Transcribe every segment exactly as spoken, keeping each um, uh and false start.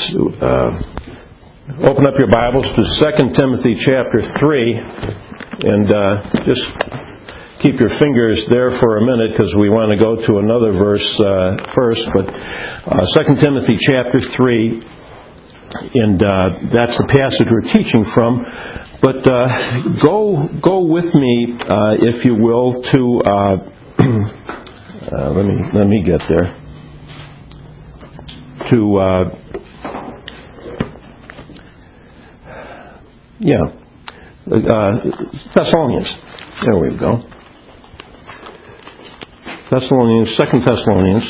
uh, open up your Bibles to Second Timothy chapter three, and uh, just keep your fingers there for a minute because we want to go to another verse uh, first. But uh, Second Timothy chapter three, and uh, that's the passage we're teaching from. But uh, go go with me, uh, if you will, to uh, uh, let me let me get there to. Uh, Yeah, uh, Thessalonians. There we go. Thessalonians, Second Thessalonians.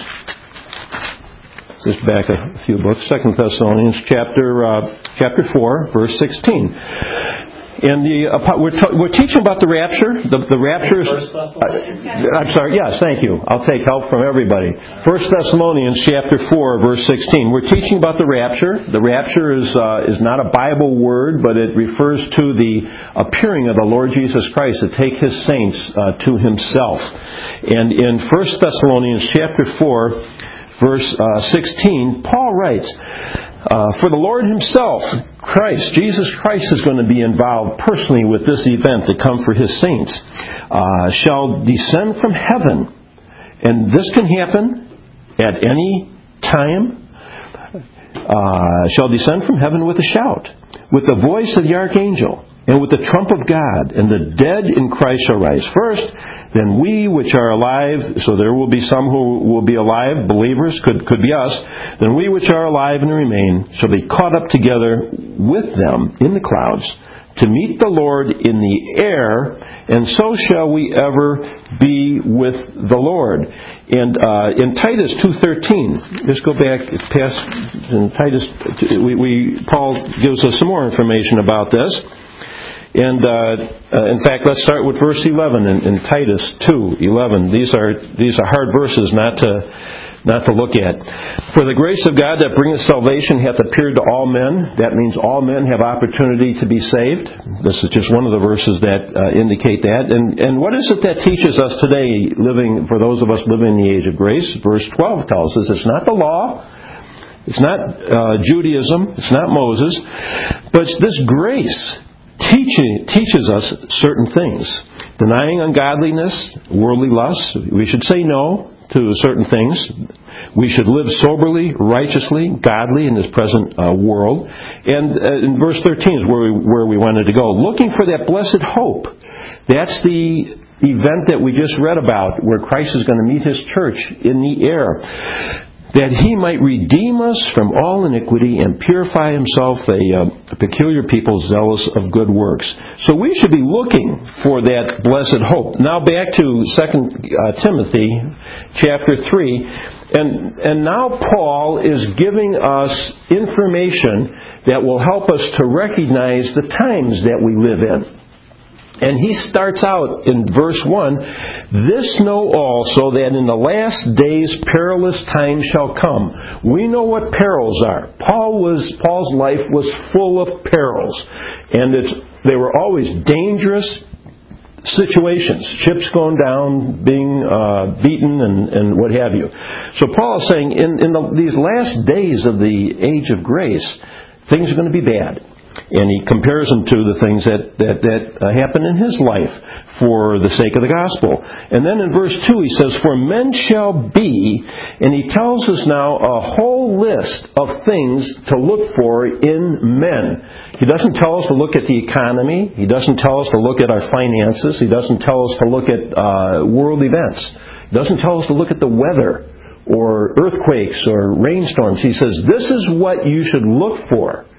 Just back a few books. Second Thessalonians, chapter uh, chapter four, verse sixteen. And the uh, we're t- we're teaching about the rapture. The, the rapture is. Uh, I'm sorry. Yes, thank you. I'll take help from everybody. First Thessalonians chapter four, verse sixteen. We're teaching about the rapture. The rapture is uh, is not a Bible word, but it refers to the appearing of the Lord Jesus Christ to take His saints uh, to Himself. And in First Thessalonians chapter four, verse uh, sixteen, Paul writes, uh, "For the Lord Himself, Christ, Jesus Christ, is going to be involved personally with this event to come for His saints, uh, shall descend from heaven." And this can happen at any time. Uh, shall descend from heaven with a shout, with the voice of the archangel, and with the trump of God, and the dead in Christ shall rise first. Then we which are alive, so there will be some who will be alive, believers, could could be us. Then we which are alive and remain shall be caught up together with them in the clouds to meet the Lord in the air, and so shall we ever be with the Lord. And uh, in Titus two thirteen, just go back past in Titus. We, we Paul gives us some more information about this. And uh, uh, in fact, let's start with verse eleven in, in Titus two eleven. These are these are hard verses not to not to look at. "For the grace of God that bringeth salvation hath appeared to all men." That means all men have opportunity to be saved. This is just one of the verses that uh, indicate that. And and what is it that teaches us today, living for those of us living in the age of grace? Verse twelve tells us it's not the law. It's not uh, Judaism. It's not Moses. But it's this grace. Teaching, teaches us certain things. Denying ungodliness, worldly lusts, we should say no to certain things. We should live soberly, righteously, godly in this present uh, world. And uh, in verse thirteen is where we, where we wanted to go. Looking for that blessed hope. That's the event that we just read about, where Christ is going to meet His church in the air. That He might redeem us from all iniquity and purify Himself a, uh, a peculiar people zealous of good works. So we should be looking for that blessed hope. Now back to Second uh, Timothy chapter three. And, and now Paul is giving us information that will help us to recognize the times that we live in. And he starts out in verse one, "This know also that in the last days perilous times shall come." We know what perils are. Paul was Paul's life was full of perils, and it's, they were always dangerous situations. Ships going down, being uh, beaten, and, and what have you. So Paul is saying, in, in the, these last days of the age of grace, things are going to be bad. And he compares them to the things that, that, that uh, happen in his life for the sake of the gospel. And then in verse two he says, "For men shall be," and he tells us now a whole list of things to look for in men. He doesn't tell us to look at the economy. He doesn't tell us to look at our finances. He doesn't tell us to look at uh, world events. He doesn't tell us to look at the weather or earthquakes or rainstorms. He says, this is what you should look for.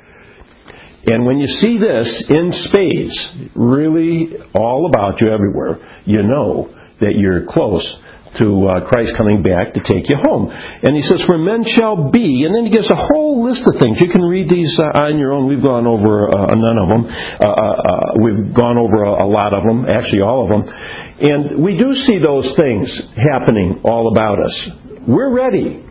And when you see this in spades, really all about you everywhere, you know that you're close to uh, Christ coming back to take you home. And he says, "For men shall be," and then he gives a whole list of things. You can read these uh, on your own. We've gone over uh, none of them. Uh, uh, we've gone over a, a lot of them, actually all of them. And we do see those things happening all about us. We're ready.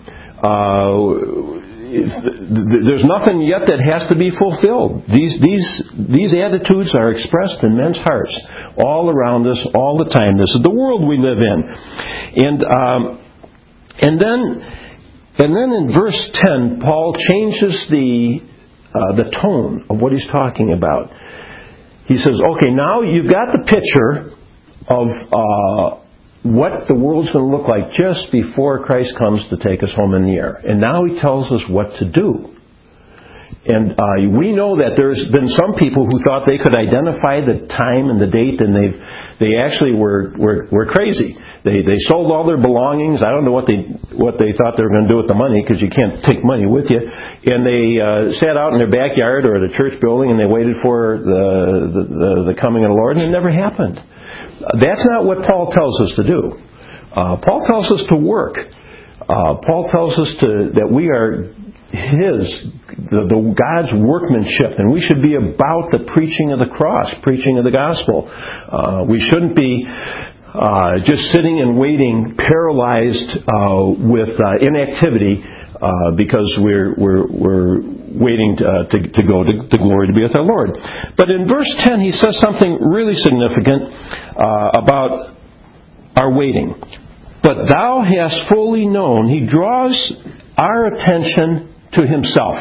Uh, There's nothing yet that has to be fulfilled. These these these attitudes are expressed in men's hearts all around us all the time. This is the world we live in, and um, and then And then in verse ten, Paul changes the uh, the tone of what he's talking about. He says, okay, now you've got the picture of uh, what the world's going to look like just before Christ comes to take us home in the air. And now he tells us what to do. And uh, we know that there's been some people who thought they could identify the time and the date, and they they actually were, were were crazy. They they sold all their belongings. I don't know what they what they thought they were going to do with the money, because you can't take money with you. And they uh, sat out in their backyard or at a church building, and they waited for the the, the, the coming of the Lord, and it never happened. That's not what Paul tells us to do. Uh, Paul tells us to work. Uh, Paul tells us to that we are His, the, the God's workmanship, and we should be about the preaching of the cross, preaching of the gospel. Uh, we shouldn't be uh, just sitting and waiting, paralyzed uh, with uh, inactivity, uh, because we're we're we're waiting to, uh, to, to go to, to glory to be with our Lord. But in verse ten, he says something really significant uh, about our waiting. But thou hast fully known. He draws our attention to himself.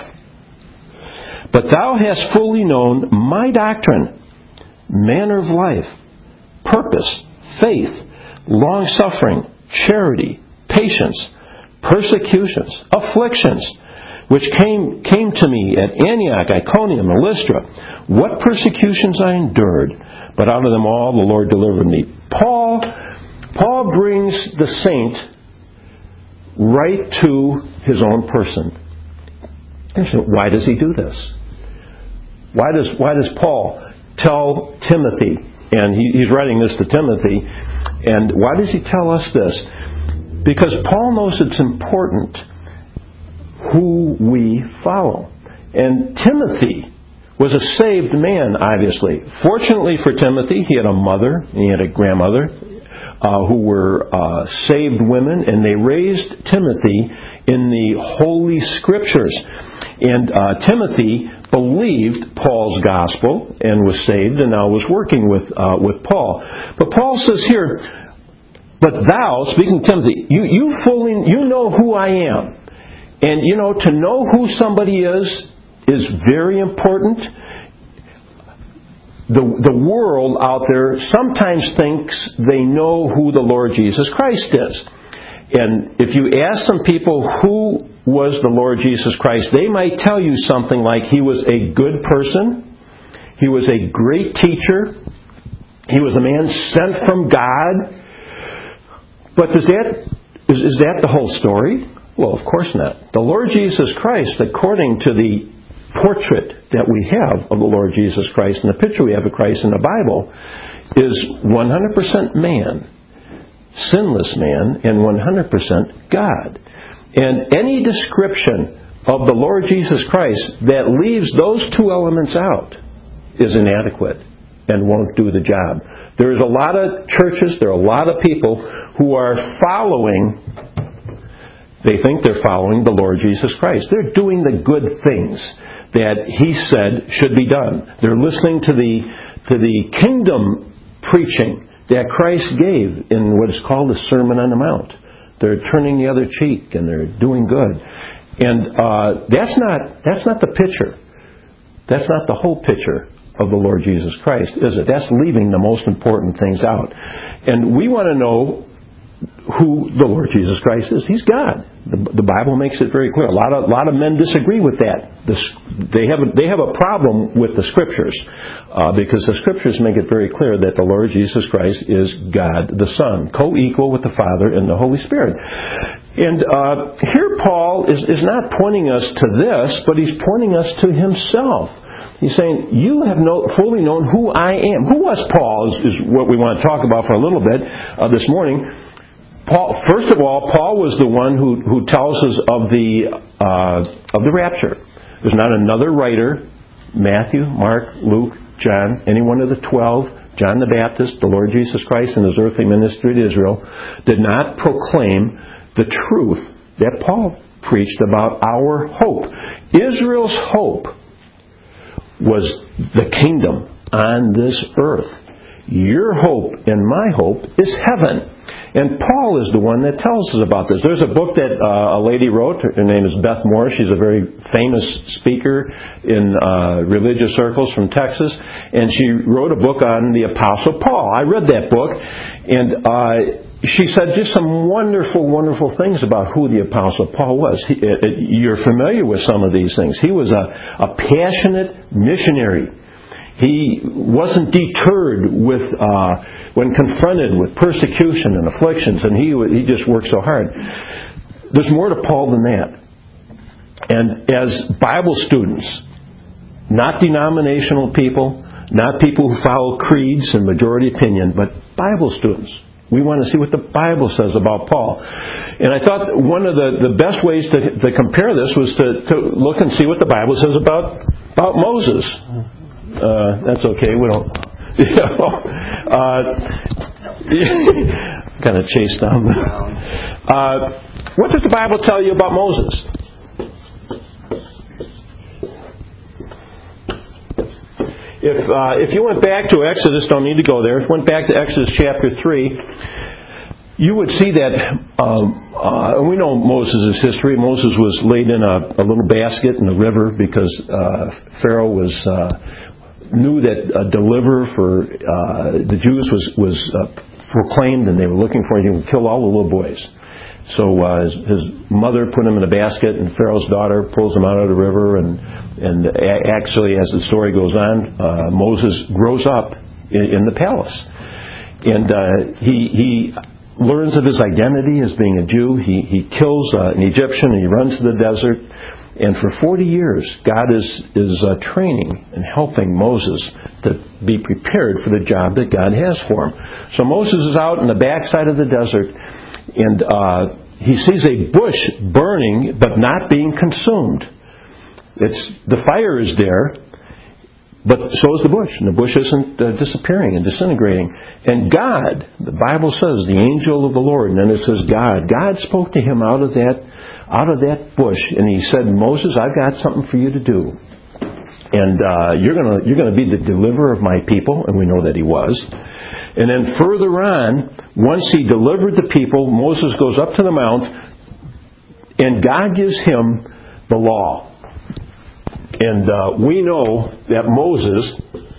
But thou hast fully known my doctrine, manner of life, purpose, faith, long-suffering, charity, patience, persecutions, afflictions, which came came to me at Antioch, Iconium, and Lystra. What persecutions I endured, but out of them all the Lord delivered me. Paul, Paul brings the saint right to his own person. Why does he do this? Why does why does Paul tell Timothy, and he, he's writing this to Timothy, and why does he tell us this? Because Paul knows it's important who we follow. And Timothy was a saved man, obviously. Fortunately for Timothy, he had a mother, and he had a grandmother, Uh, who were uh, saved women, and they raised Timothy in the Holy Scriptures. And uh, Timothy believed Paul's gospel and was saved, and now was working with uh, with Paul. But Paul says here, "But thou," speaking to Timothy, you you fully you know who I am, and you know to know who somebody is is very important. The, the world out there sometimes thinks they know who the Lord Jesus Christ is. And if you ask some people who was the Lord Jesus Christ, they might tell you something like he was a good person, he was a great teacher, he was a man sent from God. But is that, is, is that the whole story? Well, of course not. The Lord Jesus Christ, according to the portrait that we have of the Lord Jesus Christ and the picture we have of Christ in the Bible, is one hundred percent man, sinless man, and one hundred percent God. And any description of the Lord Jesus Christ that leaves those two elements out is inadequate and won't do the job. There's a lot of churches, there are a lot of people who are following, they think they're following the Lord Jesus Christ. They're doing the good things that He said should be done. They're listening to the to the kingdom preaching that Christ gave in what is called the Sermon on the Mount. They're turning the other cheek and they're doing good. And uh, that's not that's not the picture. That's not the whole picture of the Lord Jesus Christ, is it? That's leaving the most important things out. And we want to know who the Lord Jesus Christ is. He's God. The, the Bible makes it very clear. A lot of a lot of men disagree with that. The, they have a, they have a problem with the Scriptures uh, because the Scriptures make it very clear that the Lord Jesus Christ is God the Son, co-equal with the Father and the Holy Spirit. And uh, here Paul is is not pointing us to this, but he's pointing us to himself. He's saying, you have no, fully known who I am. Who was Paul is, is what we want to talk about for a little bit uh, this morning. Paul, first of all, Paul was the one who, who tells us of the uh, of the rapture. There's not another writer, Matthew, Mark, Luke, John, any one of the twelve, John the Baptist, the Lord Jesus Christ in His earthly ministry to Israel, did not proclaim the truth that Paul preached about our hope. Israel's hope was the kingdom on this earth. Your hope and my hope is heaven. And Paul is the one that tells us about this. There's a book that uh, a lady wrote. Her name is Beth Moore. She's a very famous speaker in uh, religious circles from Texas. And she wrote a book on the Apostle Paul. I read that book, and uh, she said just some wonderful, wonderful things about who the Apostle Paul was. He, uh, you're familiar with some of these things. He was a, a passionate missionary. He wasn't deterred with uh, when confronted with persecution and afflictions, and he he just worked so hard. There's more to Paul than that. And as Bible students, not denominational people, not people who follow creeds and majority opinion, but Bible students, we want to see what the Bible says about Paul. And I thought one of the, the best ways to, to compare this was to, to look and see what the Bible says about about Moses. Uh, that's okay. We don't. You know, uh, kind of chased down. Uh, what does the Bible tell you about Moses? If uh, if you went back to Exodus, don't need to go there. If you went back to Exodus chapter three, you would see that. Um, uh, we know Moses' history. Moses was laid in a, a little basket in the river because uh, Pharaoh was. Uh, knew that a deliverer for uh, the Jews was was uh, proclaimed, and they were looking for him. He would kill all the little boys. So uh, his, his mother put him in a basket, and Pharaoh's daughter pulls him out of the river. And and actually, as the story goes on, uh, Moses grows up in, in the palace, and uh, he he learns of his identity as being a Jew. He he kills uh, an Egyptian, and he runs to the desert. And for forty years, God is is uh, training and helping Moses to be prepared for the job that God has for him. So Moses is out in the backside of the desert, and uh, he sees a bush burning but not being consumed. It's the fire is there, but so is the bush, and the bush isn't uh, disappearing and disintegrating. And God, the Bible says, the angel of the Lord, and then it says God. God spoke to him out of that. out of that bush, and he said, Moses, I've got something for you to do. And uh, you're going you're gonna be the deliverer of my people, and we know that he was. And then further on, once he delivered the people, Moses goes up to the mount, and God gives him the law. And uh, we know that Moses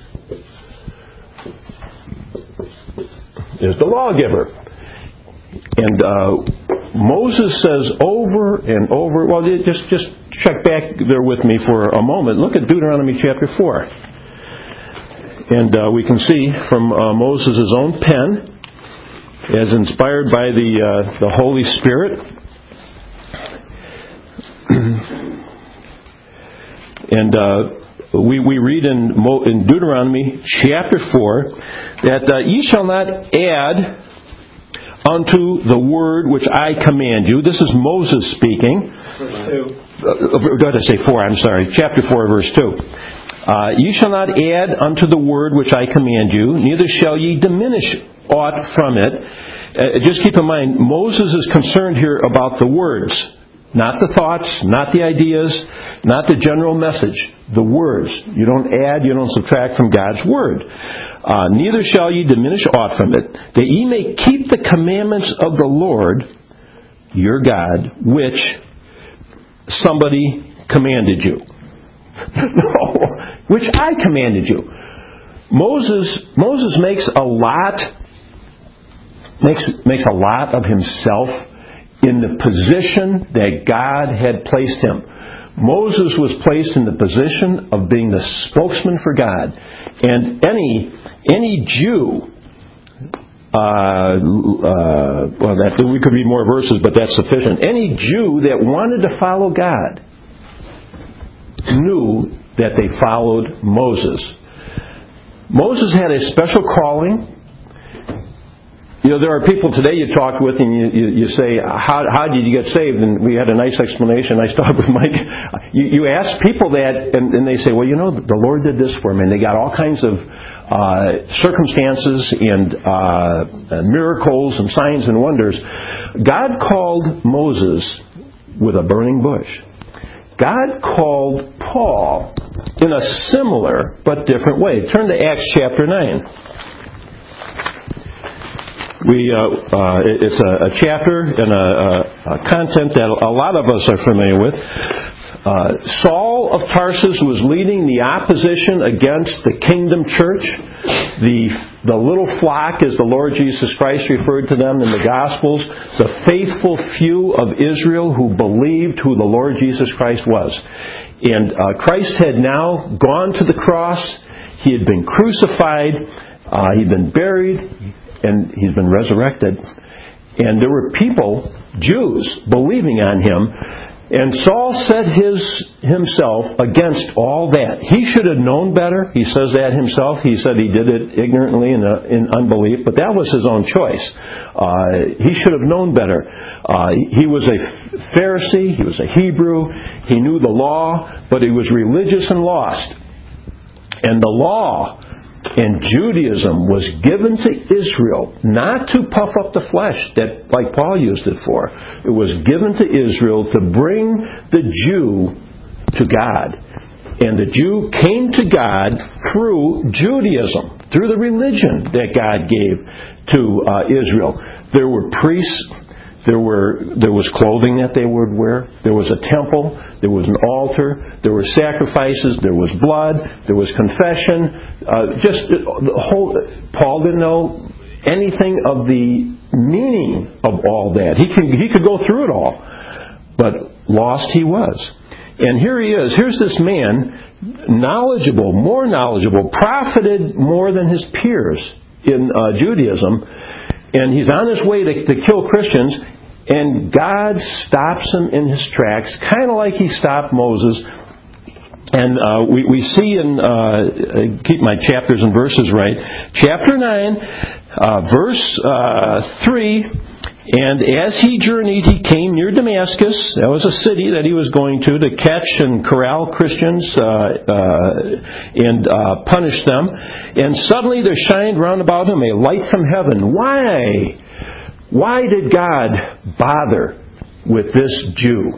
is the lawgiver. And uh, Moses says over and over, well, just just check back there with me for a moment. Look at Deuteronomy chapter four. And uh, we can see from uh, Moses' own pen, as inspired by the uh, the Holy Spirit. And uh, we we read in, in Deuteronomy chapter four that uh, ye shall not add unto the word which I command you. This is Moses speaking. Verse two. Uh, did I say four? I'm sorry. Chapter four, verse two. Uh, ye shall not add unto the word which I command you, neither shall ye diminish aught from it. Uh, just keep in mind, Moses is concerned here about the words, not the thoughts, not the ideas, not the general message. The words. You don't add, you don't subtract from God's word. Uh, neither shall ye diminish aught from it, that ye may keep the commandments of the Lord your God, which somebody commanded you. No, which I commanded you. Moses Moses makes a lot makes makes a lot of himself in the position that God had placed him. Moses was placed in the position of being the spokesman for God. And any any Jew, uh, uh, well, that, we could read more verses, but that's sufficient. Any Jew that wanted to follow God knew that they followed Moses. Moses had a special calling. You know, there are people today you talk with and you, you, you say, how, how did you get saved? And we had a nice explanation. I stopped with Mike. You, you ask people that and, and they say, well, you know, the Lord did this for me. And they got all kinds of uh, circumstances and uh, miracles and signs and wonders. God called Moses with a burning bush. God called Paul in a similar but different way. Turn to Acts chapter nine. We uh, uh, it's a, a chapter and a, a, a content that a lot of us are familiar with. Uh, Saul of Tarsus was leading the opposition against the kingdom church. The, the little flock, as the Lord Jesus Christ referred to them in the Gospels, the faithful few of Israel who believed who the Lord Jesus Christ was. And uh, Christ had now gone to the cross. He had been crucified. Uh, he'd been buried. And he's been resurrected. And there were people, Jews, believing on him. And Saul set his himself against all that. He should have known better. He says that himself. He said he did it ignorantly and uh, in unbelief, but that was his own choice. Uh, he should have known better. Uh, he was a Pharisee. He was a Hebrew. He knew the law, but he was religious and lost. And the law and Judaism was given to Israel not to puff up the flesh, that like Paul used it for. It was given to Israel to bring the Jew to God. And the Jew came to God through Judaism, through the religion that God gave to uh, Israel. There were priests. There were there was clothing that they would wear. There was a temple. There was an altar. There were sacrifices. There was blood. There was confession. Uh, just the whole. Paul didn't know anything of the meaning of all that. He could he could go through it all, but lost he was. And here he is. Here's this man, knowledgeable, more knowledgeable, profited more than his peers in uh, Judaism. And he's on his way to, to kill Christians, and God stops him in his tracks, kind of like he stopped Moses. And uh, we, we see in, uh, keep my chapters and verses right, chapter nine, uh, verse uh, three, and as he journeyed, he came near Damascus. That was a city that he was going to, to catch and corral Christians uh, uh, and uh, punish them. And suddenly there shined round about him a light from heaven. Why? Why did God bother with this Jew?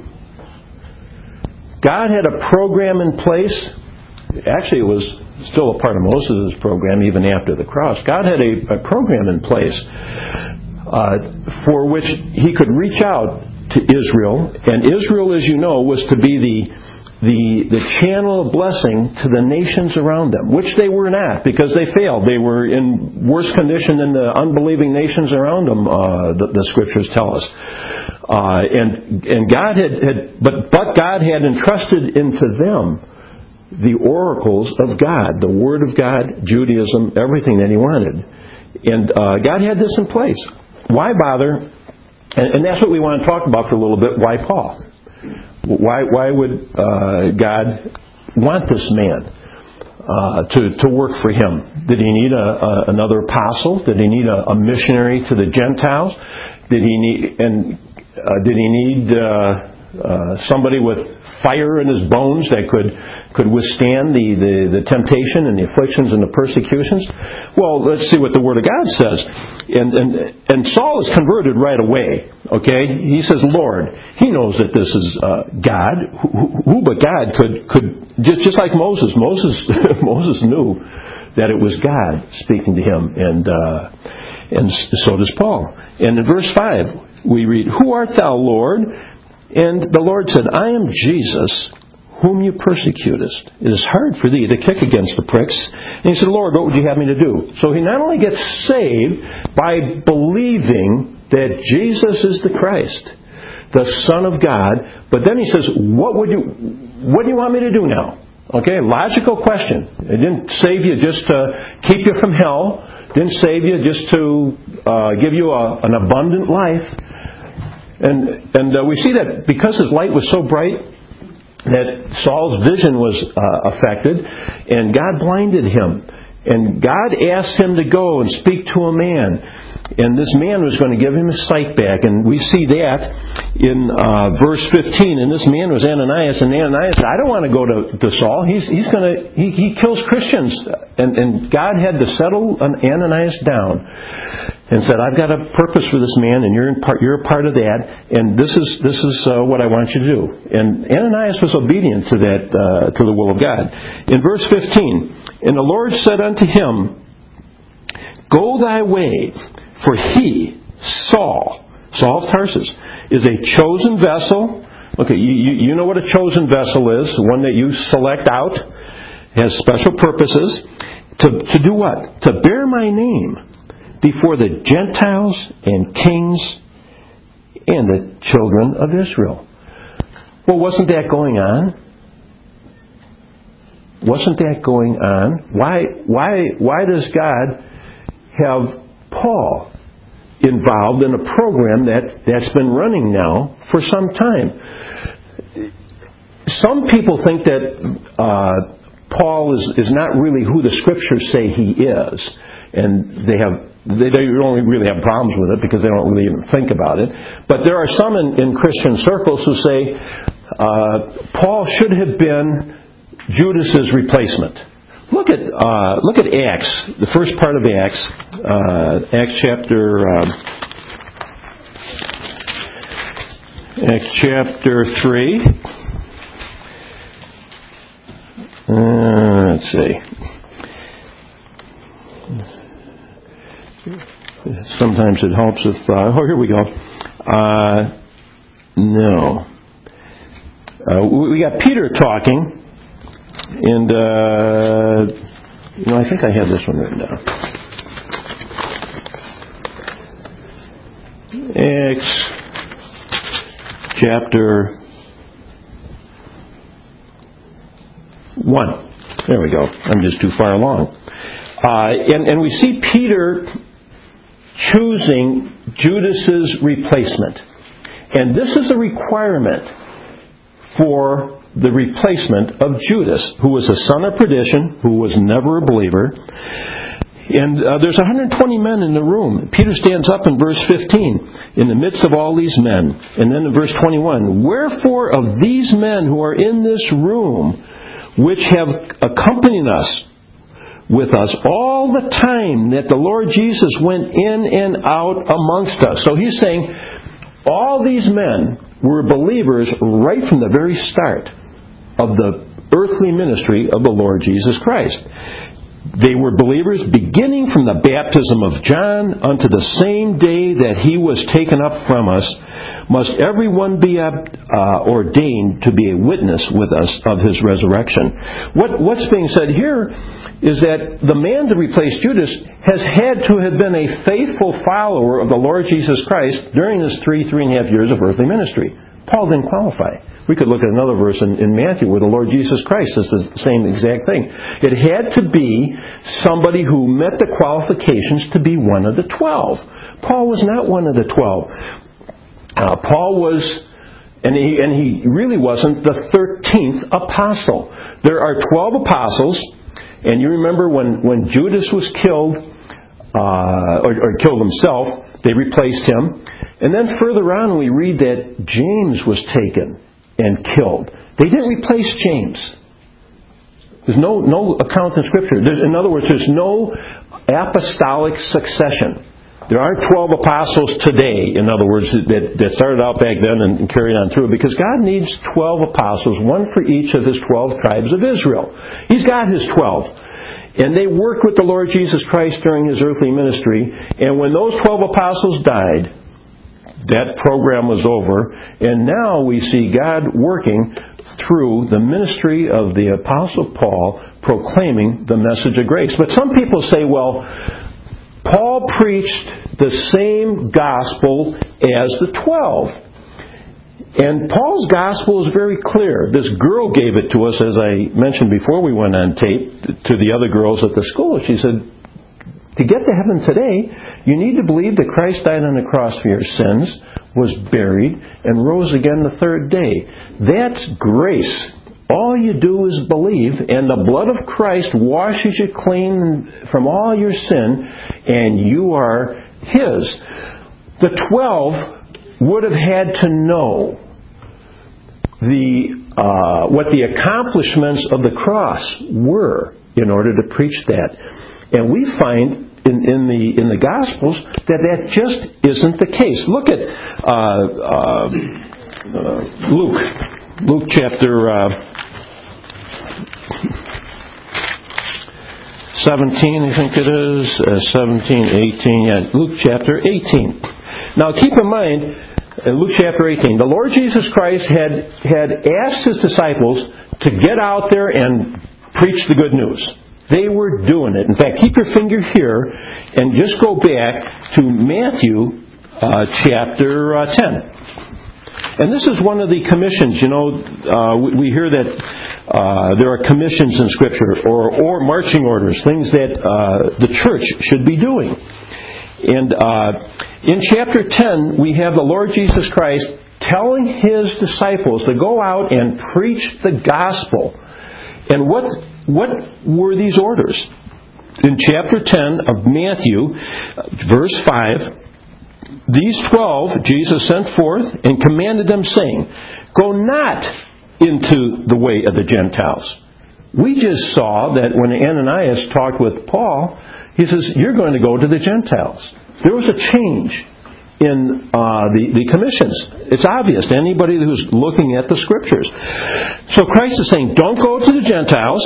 God had a program in place. Actually, it was still a part of Moses' program even after the cross. God had a, a program in place Uh, for which he could reach out to Israel. And Israel, as you know, was to be the, the, the channel of blessing to the nations around them, which they were not because they failed. They were in worse condition than the unbelieving nations around them, uh, the, the Scriptures tell us. Uh, and and God had, had but, but God had entrusted into them the oracles of God, the Word of God, Judaism, everything that He wanted. And uh, God had this in place. Why bother? And, and that's what we want to talk about for a little bit. Why Paul? Why why would uh, God want this man uh, to to work for him? Did he need a, a, another apostle? Did he need a, a missionary to the Gentiles? Did he need and uh, did he need uh, uh, somebody with fire in his bones that could could withstand the, the, the temptation and the afflictions and the persecutions? Well, let's see what the Word of God says. And and and Saul is converted right away. Okay, he says, "Lord," he knows that this is uh, God. Who, who but God could could just just like Moses? Moses Moses knew that it was God speaking to him, and uh, and so does Paul. And in verse five we read, "Who art thou, Lord?" And the Lord said, "I am Jesus, whom you persecutest. It is hard for thee to kick against the pricks." And he said, "Lord, what would you have me to do?" So he not only gets saved by believing that Jesus is the Christ, the Son of God, but then he says, "What would you? What do you want me to do now?" Okay, logical question. It didn't save you just to keep you from hell. It didn't save you just to uh, give you a, an abundant life. And and uh, we see that because his light was so bright that Saul's vision was uh, affected, and God blinded him. And God asked him to go and speak to a man. And this man was going to give him his sight back. And we see that in uh, verse fifteen. And this man was Ananias. And Ananias said, "I don't want to go to, to Saul. He's he's going to he, he kills Christians." And, and God had to settle Ananias down and said, "I've got a purpose for this man, and you're in part, you're a part of that. And this is this is uh, what I want you to do." And Ananias was obedient to that uh, to the will of God. In verse fifteen, "And the Lord said unto him, Go thy way, For he, Saul, Saul of Tarsus, is a chosen vessel. Okay, you, you, you know what a chosen vessel is, one that you select out, has special purposes. To, to do what? To bear my name before the Gentiles and kings and the children of Israel. Well, wasn't that going on? Wasn't that going on? Why, why, why does God have Paul involved in a program that, that's been running now for some time? Some people think that uh, Paul is, is not really who the Scriptures say he is. And they have they don't really have problems with it because they don't really even think about it. But there are some in, in Christian circles who say uh, Paul should have been Judas's replacement. Look at uh, look at Acts, the first part of Acts, uh, Acts chapter uh, Acts chapter three. Uh, let's see. Sometimes it helps if. Uh, oh, here we go. Uh, no, uh, we got Peter talking. And, uh, you know, I think I have this one written down. Acts chapter one. There we go. I'm just too far along. Uh, and, and we see Peter choosing Judas's replacement. And this is a requirement for the replacement of Judas, who was a son of perdition, who was never a believer. And uh, there's one hundred twenty men in the room. Peter stands up in verse fifteen, in the midst of all these men. And then in verse twenty-one, wherefore of these men who are in this room, which have accompanied us with us all the time that the Lord Jesus went in and out amongst us. So he's saying, all these men were believers right from the very start of the earthly ministry of the Lord Jesus Christ. They were believers beginning from the baptism of John unto the same day that he was taken up from us. Must everyone be uh, ordained to be a witness with us of his resurrection. What, what's being said here is that the man to replace Judas has had to have been a faithful follower of the Lord Jesus Christ during his three, three and a half years of earthly ministry. Paul didn't qualify. We could look at another verse in, in Matthew where the Lord Jesus Christ says the same exact thing. It had to be somebody who met the qualifications to be one of the twelve. Paul was not one of the twelve. Uh, Paul was, and he, and he really wasn't the thirteenth apostle. There are twelve apostles, and you remember when, when Judas was killed, uh, or, or killed himself, they replaced him. And then further on we read that James was taken and killed. They didn't replace James. There's no, no account in Scripture. There's, in other words, there's no apostolic succession. There aren't twelve apostles today, in other words, that, that started out back then and, and carried on through, because God needs twelve apostles, one for each of His twelve tribes of Israel. He's got His twelve. And they worked with the Lord Jesus Christ during His earthly ministry. And when those twelve apostles died, that program was over. And now we see God working through the ministry of the Apostle Paul, proclaiming the message of grace. But some people say, well, Paul preached the same gospel as the twelve. And Paul's gospel is very clear. This girl gave it to us, as I mentioned before we went on tape, to the other girls at the school. She said, to get to heaven today, you need to believe that Christ died on the cross for your sins, was buried, and rose again the third day. That's grace. All you do is believe, and the blood of Christ washes you clean from all your sin, and you are His. The twelve would have had to know the uh, what the accomplishments of the cross were in order to preach that. And we find in, in the in the Gospels that that just isn't the case. Look at uh, uh, uh, Luke, Luke chapter uh, seventeen, I think it is, uh, seventeen, eighteen, yeah, Luke chapter eighteen. Now keep in mind, in Luke chapter eighteen, the Lord Jesus Christ had, had asked His disciples to get out there and preach the good news. They were doing it. In fact, keep your finger here and just go back to Matthew uh, chapter uh, ten. And this is one of the commissions. You know, uh, we, we hear that uh, there are commissions in Scripture, or, or marching orders, things that uh, the church should be doing. And uh, in chapter ten, we have the Lord Jesus Christ telling His disciples to go out and preach the gospel. And what what were these orders? In chapter ten of Matthew, verse five, these twelve Jesus sent forth and commanded them, saying, go not into the way of the Gentiles. We just saw that when Ananias talked with Paul, he says, you're going to go to the Gentiles. There was a change in uh, the, the commissions. It's obvious to anybody who's looking at the Scriptures. So Christ is saying, don't go to the Gentiles,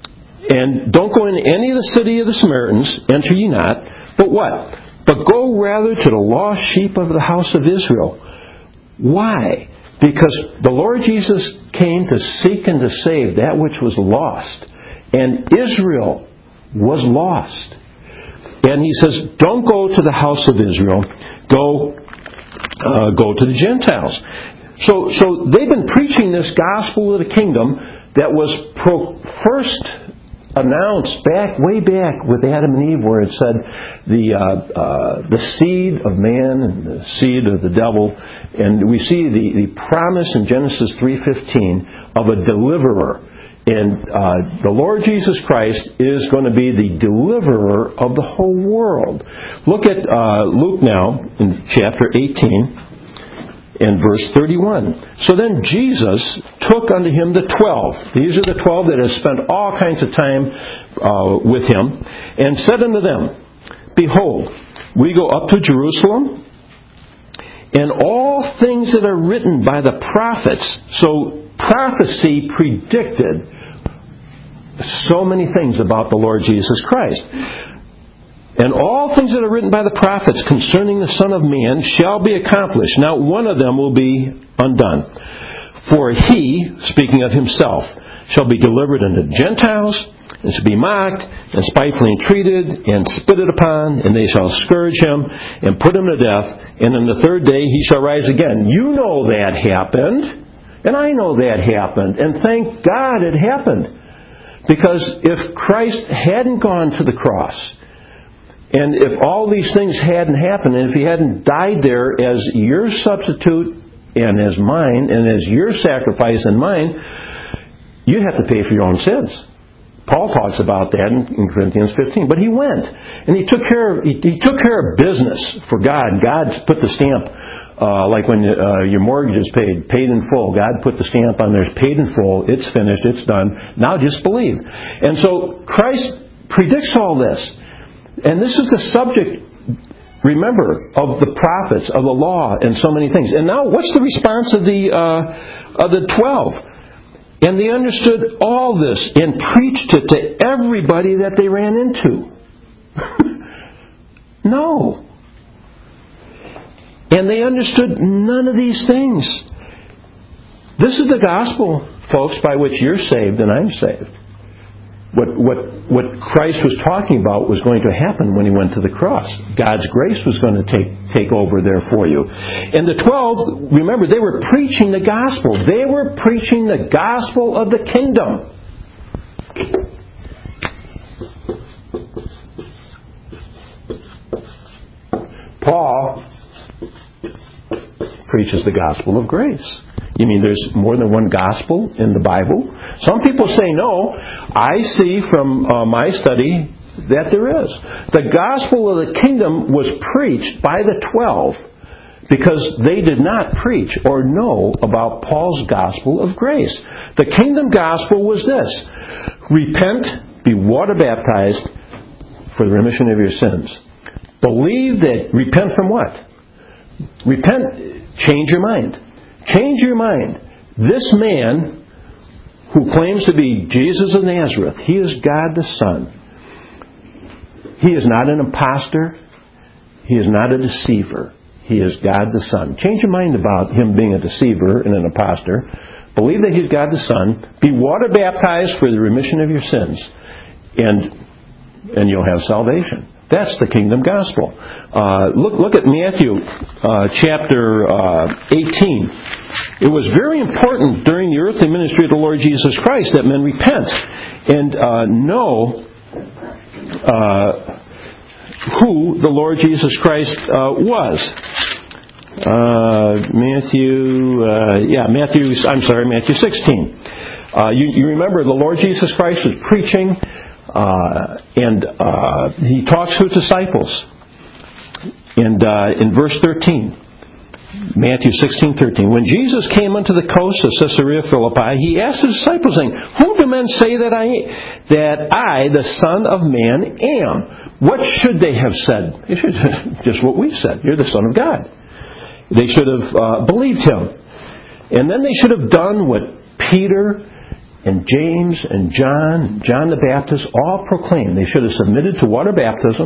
and don't go into any of the city of the Samaritans, enter ye not, but what? But go rather to the lost sheep of the house of Israel. Why? Because the Lord Jesus came to seek and to save that which was lost. And Israel was lost. And He says, don't go to the house of Israel. Go, uh, go to the Gentiles. So, so they've been preaching this gospel of the kingdom that was pro- first announced back, way back with Adam and Eve, where it said the uh, uh, the seed of man and the seed of the devil, and we see the, the promise in Genesis three fifteen of a deliverer, and uh, the Lord Jesus Christ is going to be the deliverer of the whole world. Look at uh, Luke now in chapter eighteen. In verse thirty-one. So then Jesus took unto Him the twelve. These are the twelve that have spent all kinds of time uh, with Him. And said unto them, behold, we go up to Jerusalem, and all things that are written by the prophets. So prophecy predicted so many things about the Lord Jesus Christ. And all things that are written by the prophets concerning the Son of Man shall be accomplished. Now one of them will be undone. For He, speaking of Himself, shall be delivered unto the Gentiles, and shall be mocked, and spitefully entreated, and spitted upon, and they shall scourge Him, and put Him to death, and on the third day He shall rise again. You know that happened, and I know that happened, and thank God it happened. Because if Christ hadn't gone to the cross, and if all these things hadn't happened, and if He hadn't died there as your substitute and as mine, and as your sacrifice and mine, you'd have to pay for your own sins. Paul talks about that in Corinthians fifteen. But He went, and He took care of, he, he took care of business for God. God put the stamp, uh, like when uh, your mortgage is paid, paid in full. God put the stamp on there, paid in full, it's finished, it's done. Now just believe. And so Christ predicts all this. And this is the subject, remember, of the prophets, of the law, and so many things. And now, what's the response of the uh, of the twelve? And they understood all this and preached it to everybody that they ran into. No. And they understood none of these things. This is the gospel, folks, by which you're saved and I'm saved. What, what, what Christ was talking about was going to happen when He went to the cross. God's grace was going to take, take over there for you. And the twelve, remember, they were preaching the gospel. They were preaching the gospel of the kingdom. Paul preaches the gospel of grace. You mean there's more than one gospel in the Bible? Some people say no. I see from uh, my study that there is. The gospel of the kingdom was preached by the twelve because they did not preach or know about Paul's gospel of grace. The kingdom gospel was this: repent, be water baptized for the remission of your sins. Believe that, repent from what? Repent, change your mind. Change your mind. This man who claims to be Jesus of Nazareth, He is God the Son. He is not an imposter. He is not a deceiver. He is God the Son. Change your mind about Him being a deceiver and an imposter. Believe that He's God the Son. Be water baptized for the remission of your sins. And and you'll have salvation. That's the kingdom gospel. Uh, look, look at Matthew uh, chapter uh, eighteen. It was very important during the earthly ministry of the Lord Jesus Christ that men repent and uh, know uh, who the Lord Jesus Christ uh, was. Uh, Matthew, uh, yeah, Matthew. I'm sorry, Matthew sixteen. Uh, you, you remember the Lord Jesus Christ was preaching. Uh, and uh, he talks to his disciples. And uh, in verse thirteen, Matthew sixteen thirteen, when Jesus came unto the coast of Caesarea Philippi, he asked his disciples, saying, "Whom do men say that I, that I, the Son of Man, am?" What should they have said? They should just what we said. You're the Son of God. They should have uh, believed him, and then they should have done what Peter and James and John, John the Baptist, all proclaimed. They should have submitted to water baptism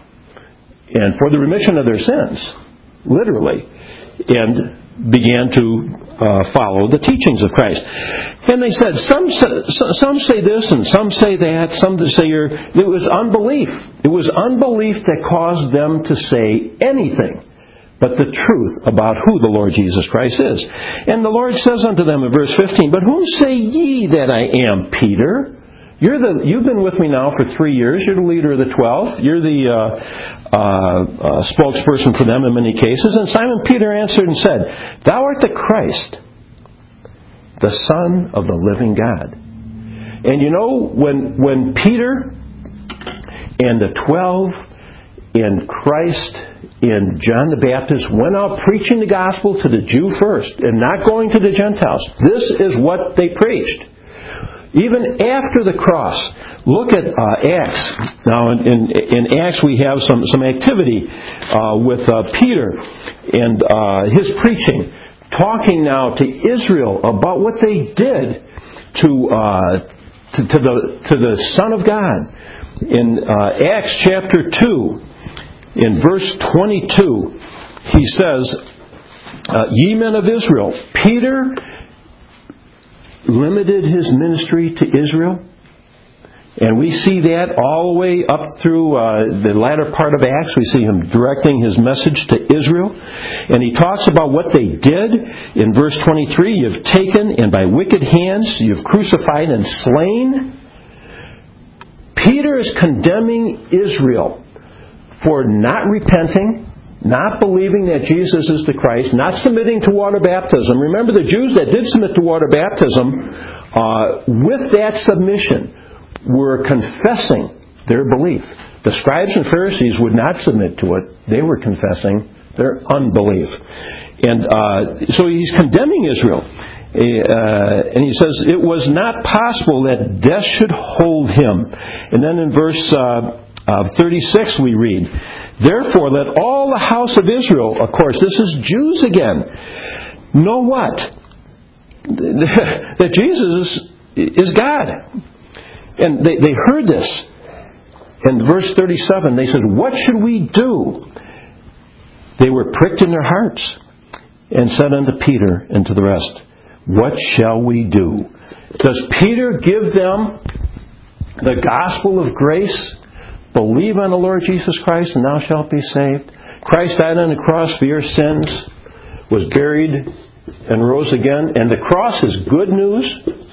and for the remission of their sins, literally, and began to uh, follow the teachings of Christ. And they said, some some say this and some say that, some say you're, it was unbelief. It was unbelief that caused them to say anything but the truth about who the Lord Jesus Christ is. And the Lord says unto them in verse fifteen, "But whom say ye that I am, Peter?" You're the, you've been with me now for three years. You're the leader of the twelve. You're the uh, uh, uh, spokesperson for them in many cases. And Simon Peter answered and said, "Thou art the Christ, the Son of the living God." And you know, when when Peter and the twelve and Christ and John the Baptist went out preaching the gospel to the Jew first and not going to the Gentiles, this is what they preached. Even after the cross, look at uh, Acts. Now, in, in Acts we have some, some activity uh, with uh, Peter and uh, his preaching, talking now to Israel about what they did to uh, to, to the to the Son of God. In uh, Acts chapter two, in verse twenty-two, he says, uh, "Ye men of Israel," Peter limited his ministry to Israel. And we see that all the way up through uh, the latter part of Acts. We see him directing his message to Israel. And he talks about what they did. In verse twenty-three, "You've taken, and by wicked hands you've crucified and slain." Peter is condemning Israel for not repenting, not believing that Jesus is the Christ, not submitting to water baptism. Remember, the Jews that did submit to water baptism, uh, with that submission, were confessing their belief. The scribes and Pharisees would not submit to it. They were confessing their unbelief. And uh, so he's condemning Israel. Uh, and he says, "It was not possible that death should hold him." And then in verse Uh, Uh, thirty-six we read, "Therefore let all the house of Israel," of course this is Jews again, "know what? That Jesus is God." And they, they heard this. And verse thirty-seven, they said, "What should we do?" They were pricked in their hearts and said unto Peter and to the rest, "What shall we do?" Does Peter give them the gospel of grace? Believe on the Lord Jesus Christ and thou shalt be saved. Christ died on the cross for your sins, was buried and rose again. And the cross is good news.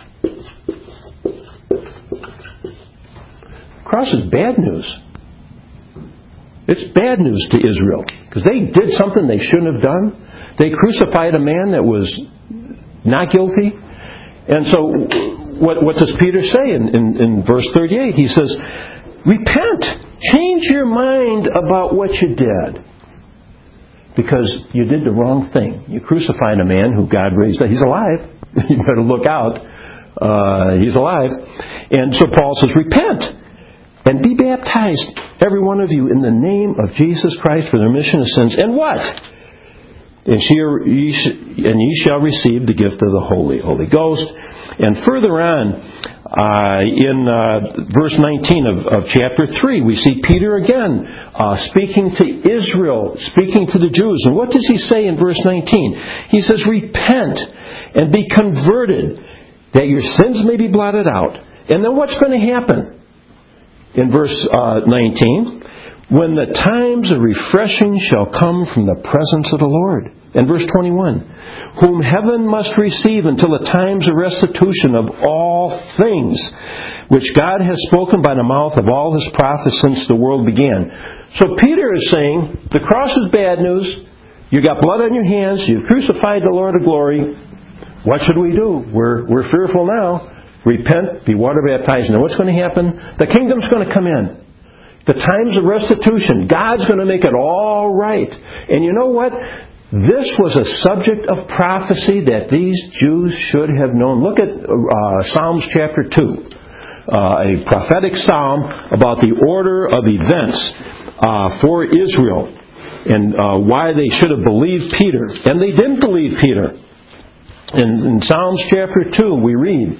The cross is bad news. It's bad news to Israel because they did something they shouldn't have done. They crucified a man that was not guilty. And so what, what does Peter say in, in, in verse thirty-eight? He says, "Repent. Change your mind about what you did. Because you did the wrong thing. You crucified a man who God raised up. He's alive. You better look out. Uh, he's alive." And so Paul says, "Repent and be baptized, every one of you, in the name of Jesus Christ for the remission of sins." And what? And ye shall receive the gift of the Holy Holy Ghost. And further on, Uh, in uh, verse nineteen of, of chapter three, we see Peter again uh, speaking to Israel, speaking to the Jews. And what does he say in verse nineteen? He says, "Repent and be converted, that your sins may be blotted out." And then what's going to happen? In verse uh, nineteen, "When the times of refreshing shall come from the presence of the Lord." And verse twenty-one, "Whom heaven must receive until the times of restitution of all things, which God has spoken by the mouth of all His prophets since the world began." So Peter is saying, the cross is bad news. You got blood on your hands. You've crucified the Lord of glory. What should we do? We're, we're fearful now. Repent, be water baptized. Now what's going to happen? The kingdom's going to come in. The times of restitution. God's going to make it all right. And you know what? This was a subject of prophecy that these Jews should have known. Look at uh, Psalms chapter two, uh, a prophetic psalm about the order of events uh, for Israel and uh, why they should have believed Peter. And they didn't believe Peter. In, in Psalms chapter two, we read,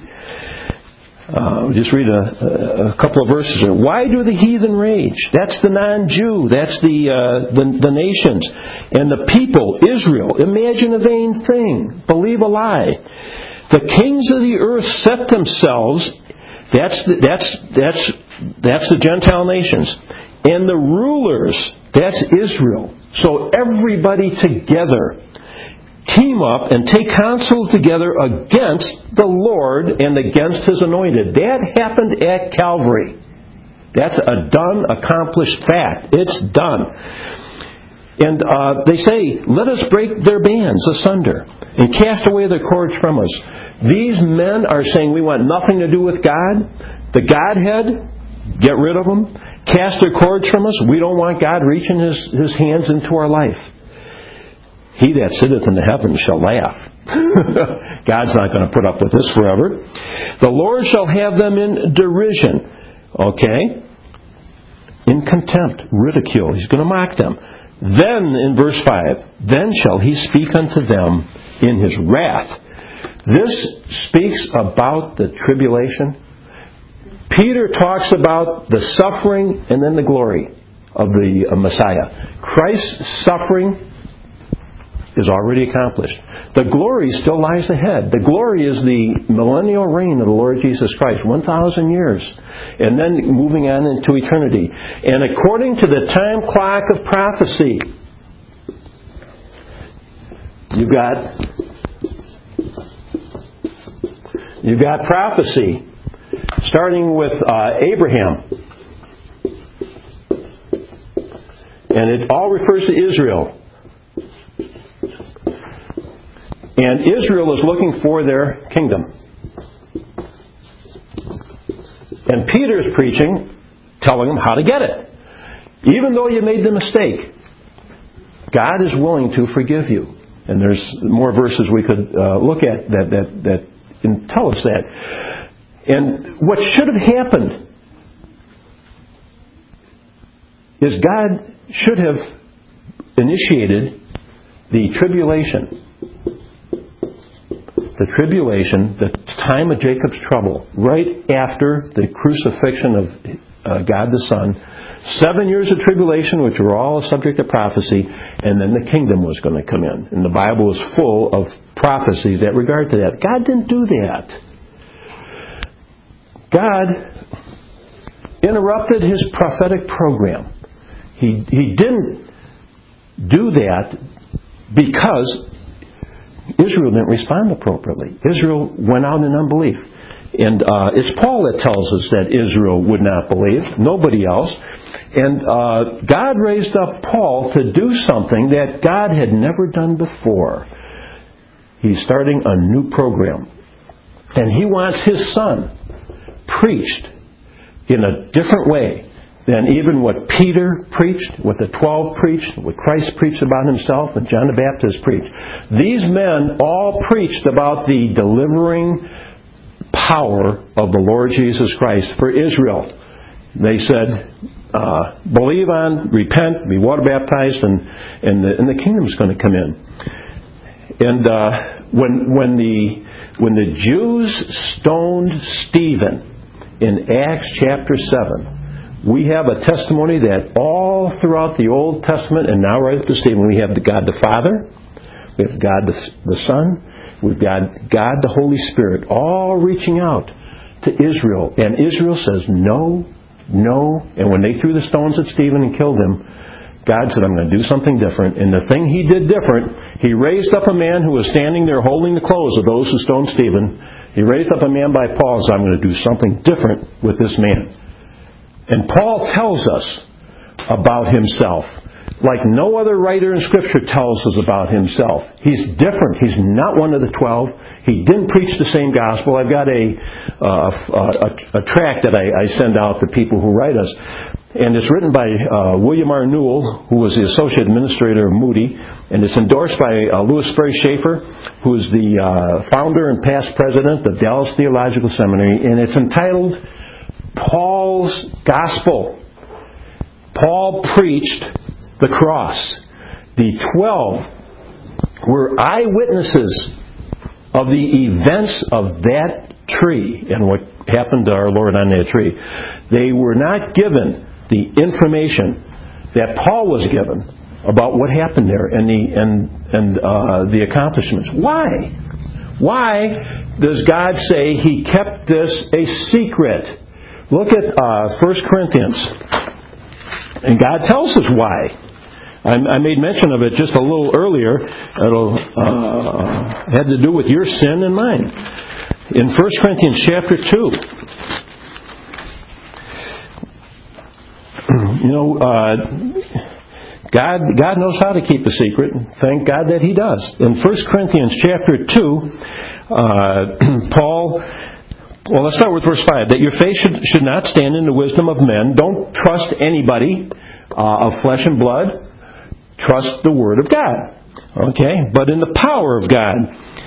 Uh, just read a, a couple of verses here. "Why do the heathen rage?" That's the non-Jew. That's the, uh, the the nations. "And the people, Israel, imagine a vain thing. Believe a lie. The kings of the earth set themselves." That's the, that's that's that's the Gentile nations. "And the rulers," that's Israel. So everybody together team up and take counsel together against the Lord and against His anointed. That happened at Calvary. That's a done, accomplished fact. It's done. And uh, they say, "Let us break their bands asunder and cast away their cords from us." These men are saying, we want nothing to do with God. The Godhead, get rid of them. Cast their cords from us. We don't want God reaching His, his hands into our life. "He that sitteth in the heavens shall laugh." God's not going to put up with this forever. "The Lord shall have them in derision." Okay? In contempt, ridicule. He's going to mock them. Then, in verse five, "Then shall He speak unto them in His wrath." This speaks about the tribulation. Peter talks about the suffering and then the glory of the Messiah. Christ's suffering is already accomplished. The glory still lies ahead. The glory is the millennial reign of the Lord Jesus Christ, one thousand years, and then moving on into eternity. And according to the time clock of prophecy, you've got you've got prophecy starting with uh, Abraham, and it all refers to Israel. And Israel is looking for their kingdom. And Peter is preaching, telling them how to get it. Even though you made the mistake, God is willing to forgive you. And there's more verses we could uh, look at that, that, that can tell us that. And what should have happened is God should have initiated the tribulation. The tribulation, the time of Jacob's trouble, right after the crucifixion of uh, God the Son. Seven years of tribulation, which were all a subject of prophecy, and then the kingdom was going to come in. And the Bible is full of prophecies that regard to that. God didn't do that. God interrupted His prophetic program. He, he didn't do that because Israel didn't respond appropriately. Israel went out in unbelief. And uh, it's Paul that tells us that Israel would not believe, nobody else. And uh, God raised up Paul to do something that God had never done before. He's starting a new program. And He wants His Son preached in a different way than even what Peter preached, what the twelve preached, what Christ preached about Himself, and John the Baptist preached. These men all preached about the delivering power of the Lord Jesus Christ for Israel. They said, uh, believe on, repent, be water baptized, and, and, the, and the kingdom is going to come in. And uh, when when the when the Jews stoned Stephen in Acts chapter seven, we have a testimony that all throughout the Old Testament and now right up to Stephen, we have the God the Father, we have God the, the Son, we've got God the Holy Spirit, all reaching out to Israel. And Israel says, no, no. And when they threw the stones at Stephen and killed him, God said, I'm going to do something different. And the thing He did different, He raised up a man who was standing there holding the clothes of those who stoned Stephen. He raised up a man by Paul and said, I'm going to do something different with this man. And Paul tells us about himself like no other writer in Scripture tells us about himself. He's different. He's not one of the twelve. He didn't preach the same gospel. I've got a uh, a, a tract that I, I send out to people who write us. And it's written by uh, William R. Newell, who was the Associate Administrator of Moody. And it's endorsed by uh, Louis Sperry Schaefer, who is the uh, founder and past president of Dallas Theological Seminary. And it's entitled Paul's Gospel. Paul preached the cross. The twelve were eyewitnesses of the events of that tree and what happened to our Lord on that tree. They were not given the information that Paul was given about what happened there and the and and uh, the accomplishments. Why? Why does God say He kept this a secret? Look at uh, First Corinthians, and God tells us why. I made mention of it just a little earlier. It'll uh, had to do with your sin and mine. In First Corinthians chapter two, you know, uh, God God knows how to keep a secret. Thank God that He does. In First Corinthians chapter two, uh, Paul. Well, let's start with verse five. That your faith should should not stand in the wisdom of men. Don't trust anybody uh, of flesh and blood. Trust the Word of God. Okay? But in the power of God.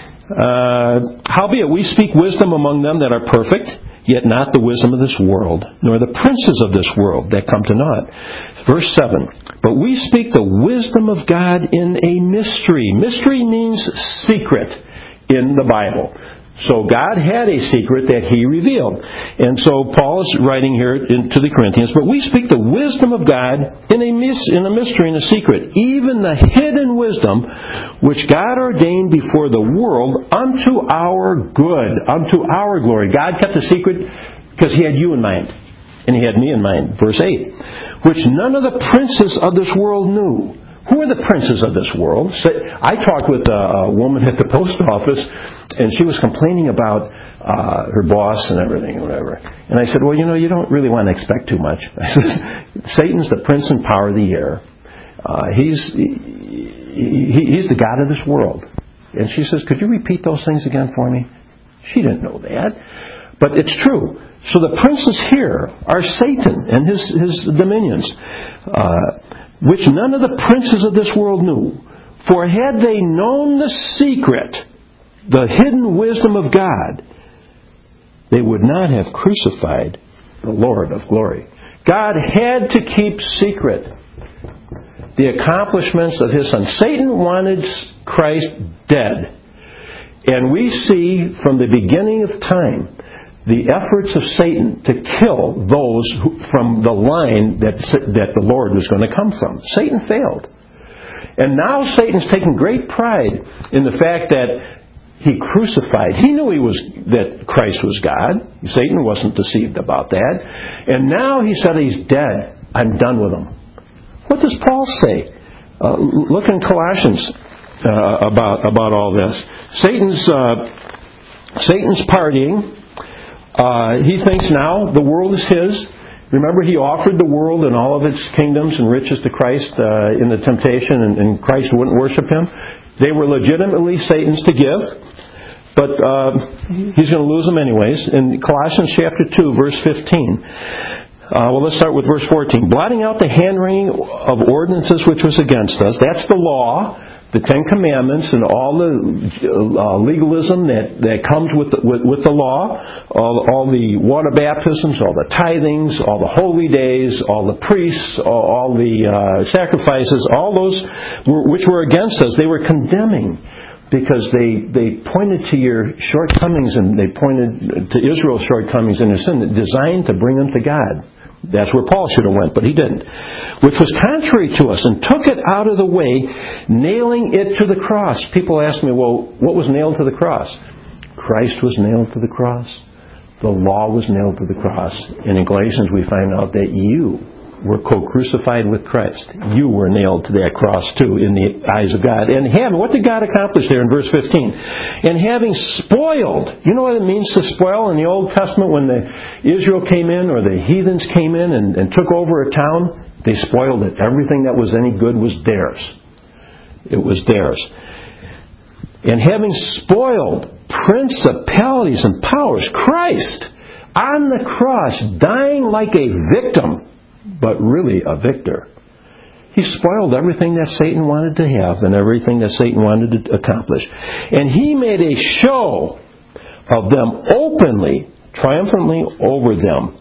Uh, howbeit we speak wisdom among them that are perfect, yet not the wisdom of this world, nor the princes of this world that come to naught. Verse seven. But we speak the wisdom of God in a mystery. Mystery means secret in the Bible. So God had a secret that He revealed. And so Paul is writing here to the Corinthians, but we speak the wisdom of God in a, mis- in a mystery, in a secret, even the hidden wisdom which God ordained before the world unto our good, unto our glory. God kept a secret because He had you in mind, and He had me in mind. Verse eight, which none of the princes of this world knew. Who are the princes of this world? I talked with a woman at the post office, and she was complaining about uh, her boss and everything, or whatever. And I said, well, you know, you don't really want to expect too much. I said, Satan's the prince and power of the air. Uh, he's he, he's the god of this world. And she says, could you repeat those things again for me? She didn't know that. But it's true. So the princes here are Satan and his, his dominions. Uh, which none of the princes of this world knew. For had they known the secret, the hidden wisdom of God, they would not have crucified the Lord of glory. God had to keep secret the accomplishments of His Son. Satan wanted Christ dead. And we see from the beginning of time the efforts of Satan to kill those who, from the line that that the Lord was going to come from. Satan failed. And now Satan's taking great pride in the fact that He crucified. He knew he was that Christ was God. Satan wasn't deceived about that. And now he said He's dead. I'm done with Him. What does Paul say? Uh, look in Colossians uh, about, about all this. Satan's, uh, Satan's partying. Uh, he thinks now the world is his. Remember, he offered the world and all of its kingdoms and riches to Christ uh, in the temptation, and, and Christ wouldn't worship Him. They were legitimately Satan's to give, but uh, he's going to lose them anyways. In Colossians chapter two, verse fifteen. Uh, well, let's start with verse fourteen. Blotting out the handwriting of ordinances which was against us. That's the law. The Ten Commandments and all the uh, legalism that, that comes with the, with, with the law, all, all the water baptisms, all the tithings, all the holy days, all the priests, all, all the uh, sacrifices, all those were, which were against us, they were condemning. because they, they pointed to your shortcomings, and they pointed to Israel's shortcomings and their sin, designed to bring them to God. That's where Paul should have went, but he didn't. Which was contrary to us, and took it out of the way, nailing it to the cross. People ask me, well, what was nailed to the cross? Christ was nailed to the cross. The law was nailed to the cross. And in Galatians we find out that you were co-crucified with Christ. You were nailed to that cross too in the eyes of God. And having, what did God accomplish there in verse fifteen? And having spoiled, you know what it means to spoil in the Old Testament when the Israel came in or the heathens came in and, and took over a town? They spoiled it. Everything that was any good was theirs. It was theirs. And having spoiled principalities and powers, Christ on the cross, dying like a victim, but really a victor. He spoiled everything that Satan wanted to have and everything that Satan wanted to accomplish. And he made a show of them openly, triumphantly over them.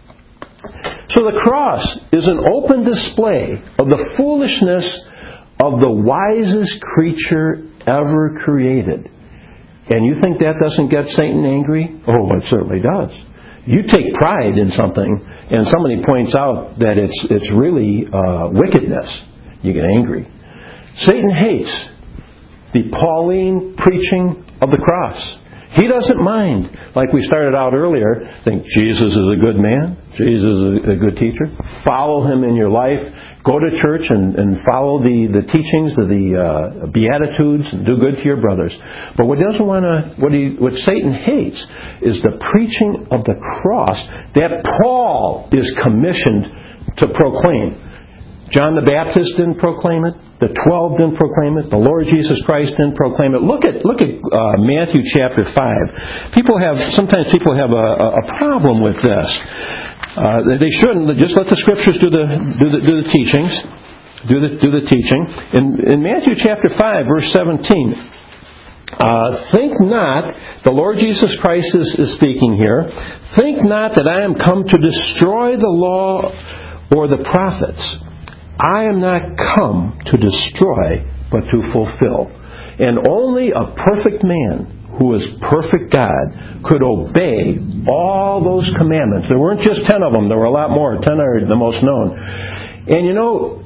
So the cross is an open display of the foolishness of the wisest creature ever created. And you think that doesn't get Satan angry? Oh, it certainly does. You take pride in something, and somebody points out that it's it's really uh, wickedness, you get angry. Satan hates the Pauline preaching of the cross. He doesn't mind, like we started out earlier, think Jesus is a good man, Jesus is a good teacher. Follow him in your life. Go to church and, and follow the, the teachings of the uh, Beatitudes and do good to your brothers. But what doesn't want to, what he, what Satan hates is the preaching of the cross that Paul is commissioned to proclaim. John the Baptist didn't proclaim it. The twelve didn't proclaim it. The Lord Jesus Christ didn't proclaim it. Look at look at uh, Matthew chapter five. People have sometimes people have a, a problem with this. Uh, they shouldn't. Just let the Scriptures do the do the, do the teachings. Do the do the teaching. In, in Matthew chapter five, verse seventeen. Uh, think not, the Lord Jesus Christ is, is speaking here. Think not that I am come to destroy the law or the prophets. I am not come to destroy, but to fulfill. And only a perfect man, who is perfect God, could obey all those commandments. There weren't just ten of them. There were a lot more. Ten are the most known. And you know,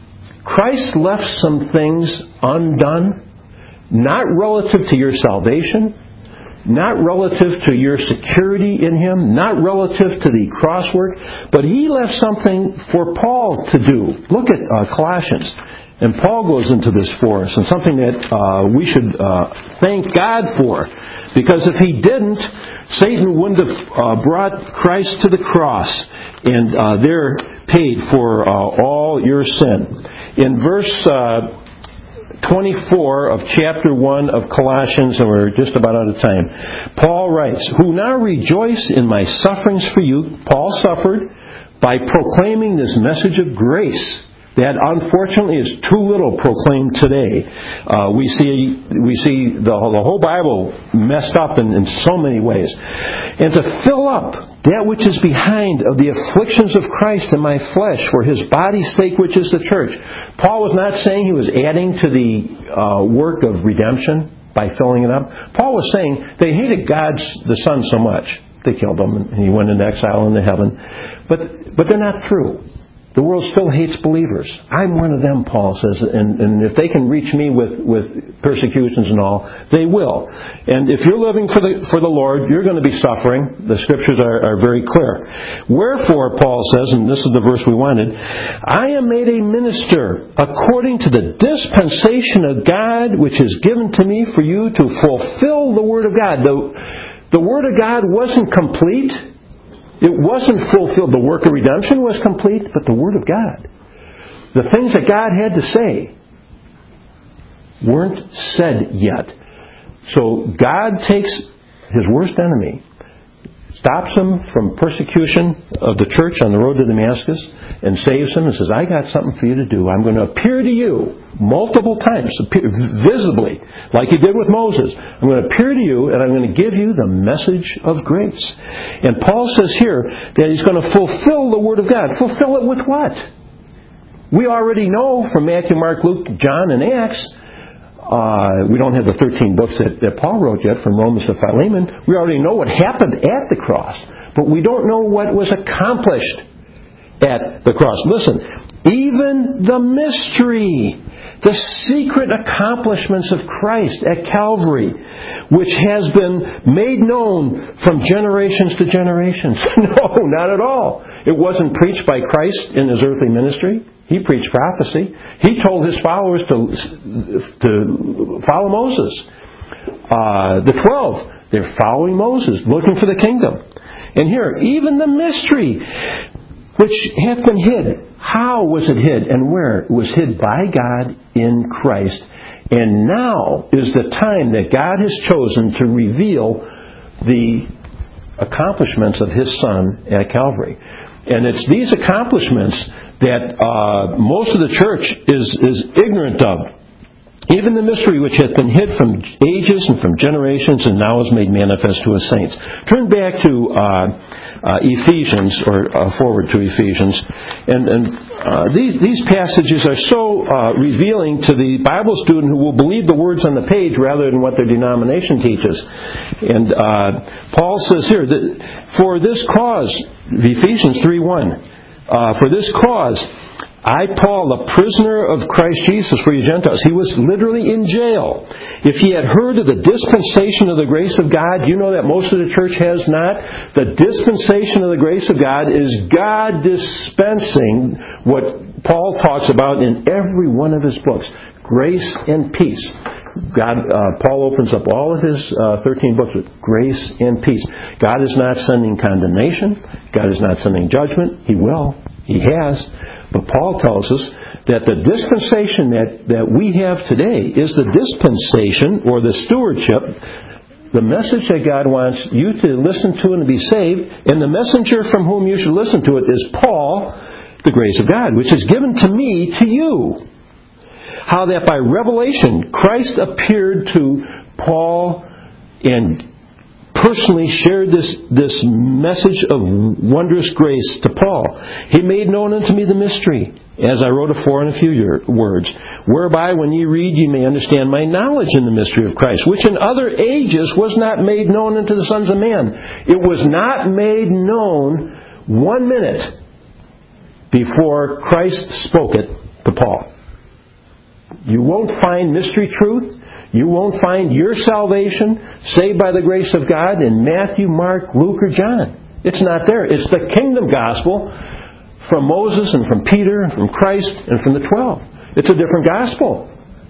Christ left some things undone, not relative to your salvation, not relative to your security in Him, not relative to the cross work, but He left something for Paul to do. Look at uh, Colossians. And Paul goes into this for us, and something that uh, we should uh, thank God for. Because if He didn't, Satan wouldn't have uh, brought Christ to the cross and uh, there paid for uh, all your sin. In verse Uh, twenty-four of chapter one of Colossians, and we're just about out of time. Paul writes, who now rejoice in my sufferings for you. Paul suffered by proclaiming this message of grace that unfortunately is too little proclaimed today. Uh, we see we see the, the whole Bible messed up in, in so many ways. And to fill up that which is behind of the afflictions of Christ in my flesh for His body's sake, which is the church. Paul was not saying he was adding to the uh, work of redemption by filling it up. Paul was saying they hated God's the Son so much. They killed him and he went into exile into heaven. But but they're not through. The world still hates believers. I'm one of them, Paul says, and, and if they can reach me with, with persecutions and all, they will. And if you're living for the for the Lord, you're going to be suffering. The Scriptures are, are very clear. Wherefore, Paul says, and this is the verse we wanted, I am made a minister according to the dispensation of God, which is given to me for you to fulfill the Word of God. The, the Word of God wasn't complete. It wasn't fulfilled. The work of redemption was complete, but the Word of God, the things that God had to say, weren't said yet. So God takes His worst enemy, stops him from persecution of the church on the road to Damascus, and saves him and says, I got something for you to do. I'm going to appear to you multiple times, visibly, like He did with Moses. I'm going to appear to you and I'm going to give you the message of grace. And Paul says here that he's going to fulfill the Word of God. Fulfill it with what? We already know from Matthew, Mark, Luke, John, and Acts, Uh, we don't have the thirteen books that, that Paul wrote yet, from Romans to Philemon. We already know what happened at the cross, but we don't know what was accomplished at the cross. Listen, even the mystery, the secret accomplishments of Christ at Calvary, which has been made known from generations to generations. No, not at all. It wasn't preached by Christ in His earthly ministry. He preached prophecy. He told His followers to, to follow Moses. Uh, the twelve, they're following Moses, looking for the kingdom. And here, even the mystery, which hath been hid. How was it hid and where? It was hid by God in Christ. And now is the time that God has chosen to reveal the accomplishments of His Son at Calvary. And it's these accomplishments that uh, most of the church is, is ignorant of. Even the mystery which hath been hid from ages and from generations and now is made manifest to His saints. Turn back to uh, uh, Ephesians, or uh, forward to Ephesians. And, and uh, these, these passages are so uh, revealing to the Bible student who will believe the words on the page rather than what their denomination teaches. And uh, Paul says here, that for this cause, Ephesians three one, uh, for this cause, I, Paul, a prisoner of Christ Jesus for you Gentiles. He was literally in jail. If he had heard of the dispensation of the grace of God, you know that most of the church has not. The dispensation of the grace of God is God dispensing what Paul talks about in every one of his books. Grace and peace. God, uh, Paul opens up all of his uh, thirteen books with grace and peace. God is not sending condemnation. God is not sending judgment. He will. He has. But Paul tells us that the dispensation that, that we have today is the dispensation, or the stewardship, the message that God wants you to listen to and to be saved, and the messenger from whom you should listen to it is Paul, the grace of God, which is given to me, to you. How that by revelation Christ appeared to Paul and personally shared this, this message of wondrous grace to Paul. He made known unto me the mystery, as I wrote afore in a few words, whereby when ye read ye may understand my knowledge in the mystery of Christ, which in other ages was not made known unto the sons of man. It was not made known one minute before Christ spoke it to Paul. You won't find mystery truth. You won't find your salvation, saved by the grace of God, in Matthew, Mark, Luke, or John. It's not there. It's the kingdom gospel from Moses and from Peter and from Christ and from the twelve. It's a different gospel.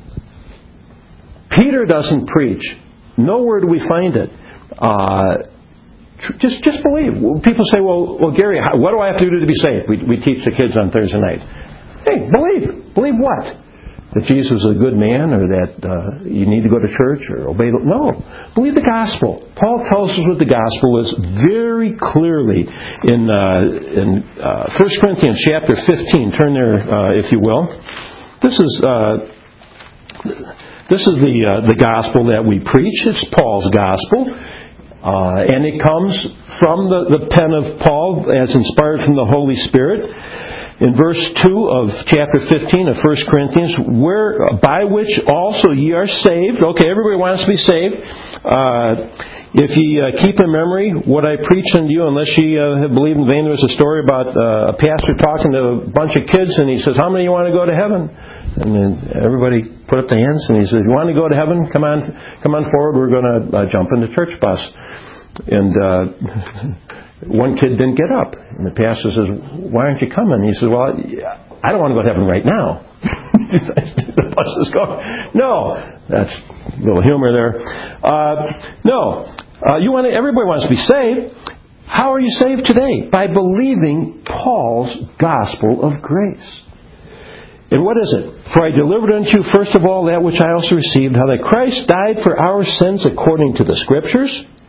Peter doesn't preach. Nowhere do we find it. Uh, just just believe. People say, well, well, Gary, how, what do I have to do to be saved? We, we teach the kids on Thursday night. Hey, believe. Believe what? That Jesus is a good man, or that uh, you need to go to church or obey the... No. Believe the gospel. Paul tells us what the gospel is very clearly in, uh, in uh, First Corinthians chapter fifteen. Turn there, uh, if you will. This is uh, this is the uh, the gospel that we preach. It's Paul's gospel. Uh, and it comes from the, the pen of Paul as inspired from the Holy Spirit. In verse two of chapter fifteen of First Corinthians, where by which also ye are saved. Okay, everybody wants to be saved. Uh, if ye uh, keep in memory what I preach unto you, unless ye uh, have believed in vain. There was a story about uh, a pastor talking to a bunch of kids, and he says, "How many of you want to go to heaven?" And then everybody put up their hands, and he says, "You want to go to heaven? Come on, come on forward. We're going to uh, jump in the church bus." And uh, one kid didn't get up. And the pastor says, "Why aren't you coming?" He says, "Well, I don't want to go to heaven right now." The bus is going. No. That's a little humor there. Uh, no. Uh, you want to, everybody wants to be saved. How are you saved today? By believing Paul's gospel of grace. And what is it? For I delivered unto you first of all that which I also received, how that Christ died for our sins according to the Scriptures.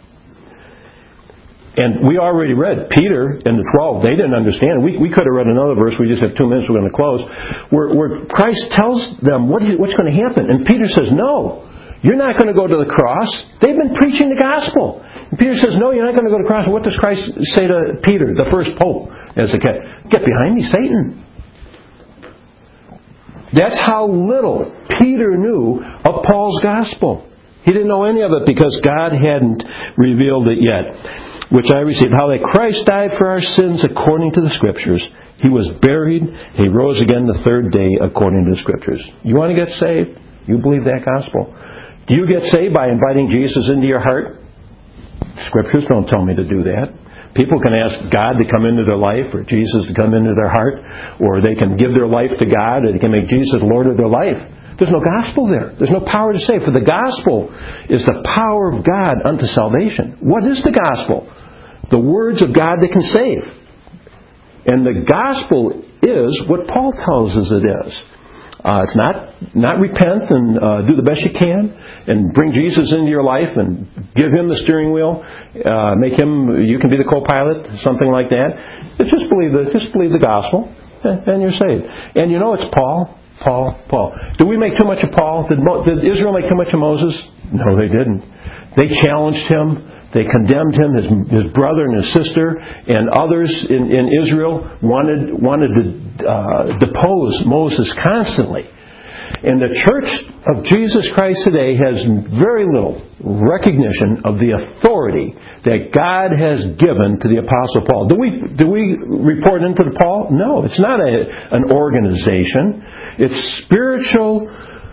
And we already read Peter and the twelve. They didn't understand. We, we could have read another verse. We just have two minutes. We're going to close. Where, where Christ tells them what is, what's going to happen. And Peter says, "No, you're not going to go to the cross. They've been preaching the gospel." And Peter says, "No, you're not going to go to the cross." And what does Christ say to Peter, the first pope, as a kid? "Get behind me, Satan. That's how little Peter knew of Paul's gospel. He didn't know any of it because God hadn't revealed it yet, which I received. How that Christ died for our sins according to the Scriptures. He was buried. He rose again the third day according to the Scriptures. You want to get saved? You believe that gospel. Do you get saved by inviting Jesus into your heart? Scriptures don't tell me to do that. People can ask God to come into their life or Jesus to come into their heart, or they can give their life to God, or they can make Jesus Lord of their life. There's no gospel there. There's no power to save. For the gospel is the power of God unto salvation. What is the gospel? The words of God that can save. And the gospel is what Paul tells us it is. Uh, it's not not repent and uh, do the best you can and bring Jesus into your life and give Him the steering wheel, uh, make Him, you can be the co-pilot, something like that. It's just believe the just believe the gospel, and you're saved. And you know it's Paul, Paul, Paul. Did we make too much of Paul? Did, Mo, did Israel make too much of Moses? No, they didn't. They challenged him. They condemned him, his, his brother and his sister, and others in, in Israel wanted wanted to uh, depose Moses constantly. And the Church of Jesus Christ today has very little recognition of the authority that God has given to the Apostle Paul. Do we do we report into the Paul? No, it's not a, an organization. It's spiritual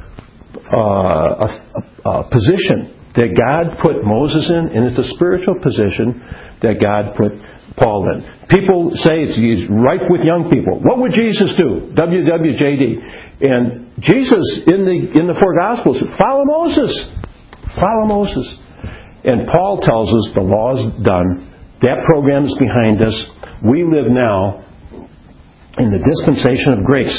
uh, a, a position that God put Moses in, and it's a spiritual position that God put Paul in. People say he's ripe with young people. What would Jesus do? W W J D. And Jesus, in the in the four Gospels, follow Moses. Follow Moses. And Paul tells us the law is done. That program is behind us. We live now in the dispensation of grace.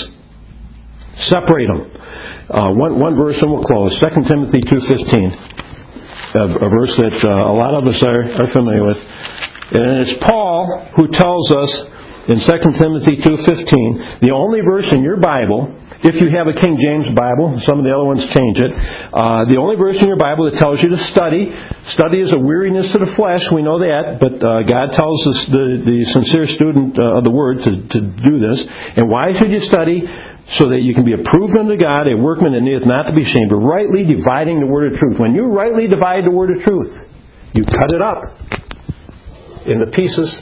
Separate them. Uh, one, one verse and we'll close. Second Timothy two fifteen. A, a verse that uh, a lot of us are, are familiar with. And it's Paul who tells us in Second Timothy two fifteen, the only verse in your Bible, if you have a King James Bible, some of the other ones change it, uh, the only verse in your Bible that tells you to study. Study is a weariness to the flesh, we know that, but uh, God tells us, the, the sincere student uh, of the Word, to, to do this. And why should you study? So that you can be approved unto God, a workman that needeth not to be ashamed, but rightly dividing the word of truth. When you rightly divide the word of truth, you cut it up into pieces.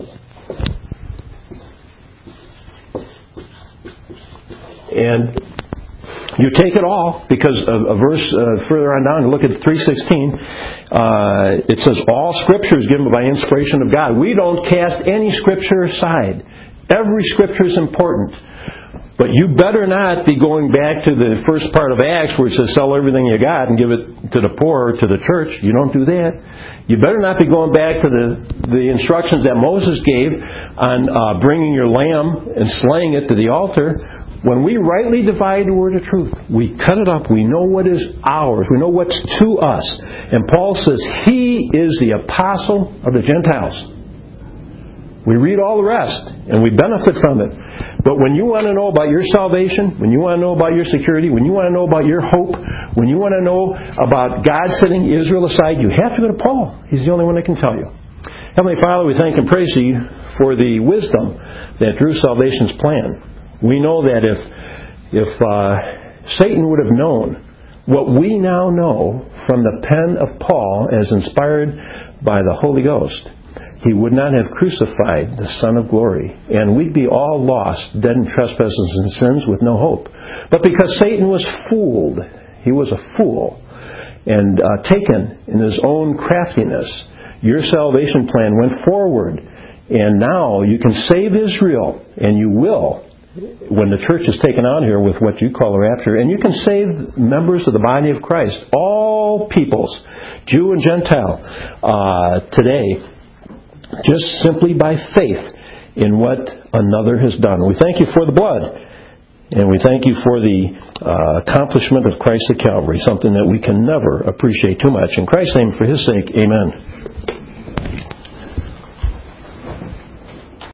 And you take it all, because a, a verse uh, further on down, look at three sixteen, uh, it says, all Scripture is given by inspiration of God. We don't cast any Scripture aside. Every Scripture is important. But you better not be going back to the first part of Acts where it says sell everything you got and give it to the poor or to the church. You don't do that. You better not be going back to the, the instructions that Moses gave on uh, bringing your lamb and slaying it to the altar. When we rightly divide the word of truth, we cut it up. We know what is ours. We know what's to us. And Paul says he is the apostle of the Gentiles. We read all the rest, and we benefit from it. But when you want to know about your salvation, when you want to know about your security, when you want to know about your hope, when you want to know about God setting Israel aside, you have to go to Paul. He's the only one that can tell you. Heavenly Father, we thank and praise you for the wisdom that drew salvation's plan. We know that if, if uh, Satan would have known what we now know from the pen of Paul as inspired by the Holy Ghost, he would not have crucified the Son of Glory, and we'd be all lost, dead in trespasses and sins with no hope. But because Satan was fooled, he was a fool, and uh, taken in his own craftiness, your salvation plan went forward, and now you can save Israel, and you will, when the church is taken out here with what you call a rapture, and you can save members of the body of Christ, all peoples, Jew and Gentile, uh, today, just simply by faith in what another has done. We thank you for the blood, and we thank you for the uh, accomplishment of Christ at Calvary, something that we can never appreciate too much. In Christ's name, for His sake, amen.